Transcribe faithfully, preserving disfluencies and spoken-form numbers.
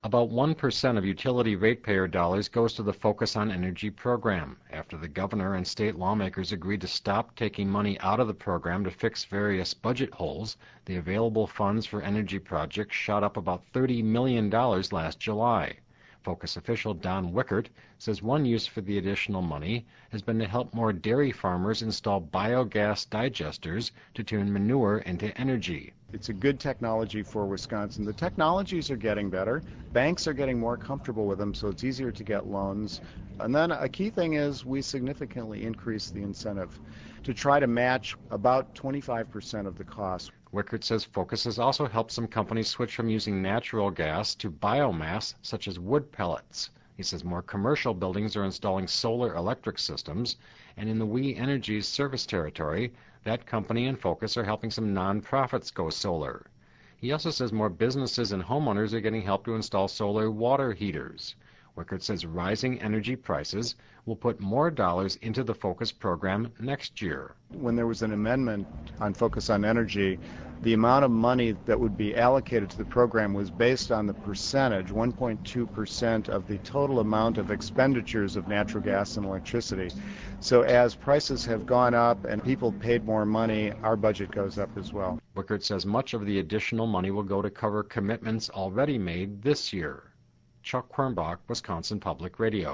About one percent of utility ratepayer dollars goes to the Focus on Energy program. After the governor and state lawmakers agreed to stop taking money out of the program to fix various budget holes, the available funds for energy projects shot up about thirty million dollars last July. Focus official Don Wickert says one use for the additional money has been to help more dairy farmers install biogas digesters to turn manure into energy. It's a good technology for Wisconsin. The technologies are getting better. Banks are getting more comfortable with them, so it's easier to get loans. And then a key thing is we significantly increase the incentive to try to match about twenty-five percent of the cost. Wickert says Focus has also helped some companies switch from using natural gas to biomass, such as wood pellets. He says more commercial buildings are installing solar electric systems, and in the We Energies service territory, that company and Focus are helping some nonprofits go solar. He also says more businesses and homeowners are getting help to install solar water heaters. Wickert says rising energy prices will put more dollars into the Focus program next year. When there was an amendment on Focus on Energy, the amount of money that would be allocated to the program was based on the percentage, one point two percent of the total amount of expenditures of natural gas and electricity. So as prices have gone up and people paid more money, our budget goes up as well. Wickert says much of the additional money will go to cover commitments already made this year. Chuck Quirmbach, Wisconsin Public Radio.